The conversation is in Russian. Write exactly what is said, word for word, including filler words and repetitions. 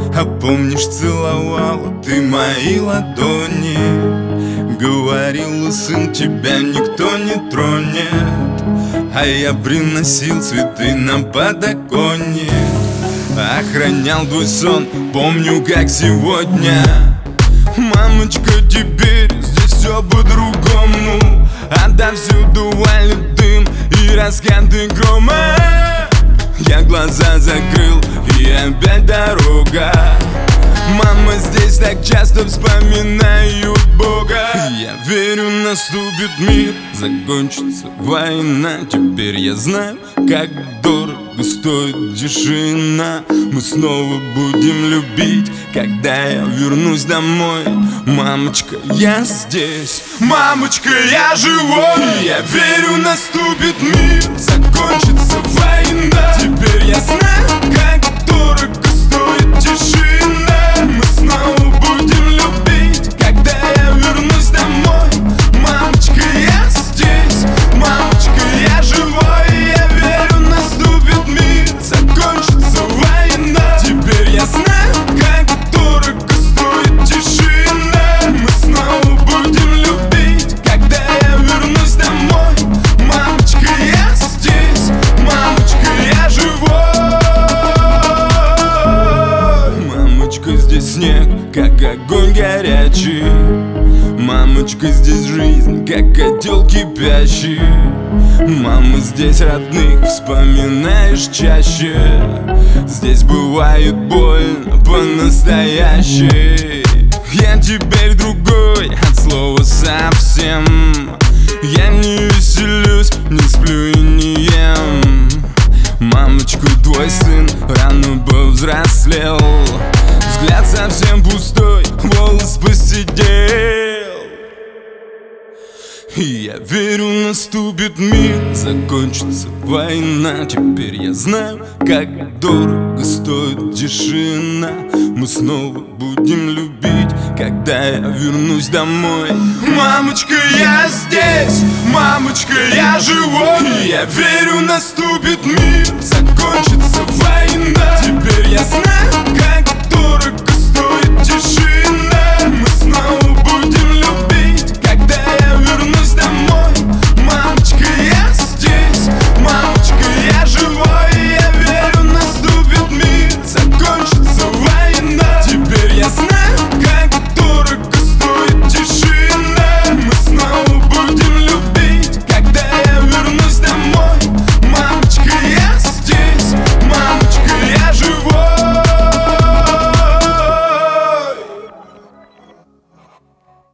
А помнишь, целовала ты мои ладони, говорила, сын, тебя никто не тронет. А я приносил цветы на подоконник, охранял твой сон, помню как сегодня. Мамочка, теперь здесь все по-другому. Отовсюду валит дым и раскаты грома. Я глаза закрыл, и опять дорога. Мама, здесь так часто вспоминают Бога. Я верю, наступит мир, закончится война. Теперь я знаю, как дорого стоит тишина. Мы снова будем любить, когда я вернусь домой. Мамочка, я здесь, мамочка, я живой. Я верю, наступит мир, закончится война. Теперь я знаю, как дорого стоит тишина. Мы снова будем любить, когда я вернусь домой. Мамочка, я здесь, мамочка, я живой. Я верю, наступит мир, закончится война. Теперь я знаю, как дорого стоит тишина. Мы снова будем любить, когда я вернусь домой. Мамочка, я здесь, мамочка, я живой. Мамочка, здесь снег, как огонь горячий. Мамочка, здесь жизнь, как котел кипящий. Мама, здесь родных вспоминаешь чаще. Здесь бывает больно по-настоящей. Я теперь другой, от слова совсем. Я не веселюсь, не сплю и не ем. Мамочка, твой сын рано повзрослел. Взгляд совсем пустой, волос посидел. И я верю, наступит мир, закончится война. Теперь я знаю, как дорого стоит тишина. Мы снова будем любить, когда я вернусь домой. Мамочка, я здесь, мамочка, я живой. И я верю, наступит мир, закончится война. Теперь я знаю,